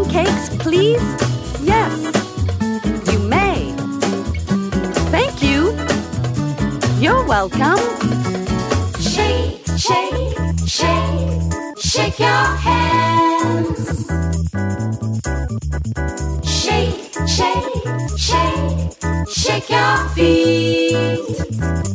pancakes, please? Yes, you may. Thank you. You're welcome. Shake, shake, shake, shake your hands. Shake, shake, shake, shake your feet.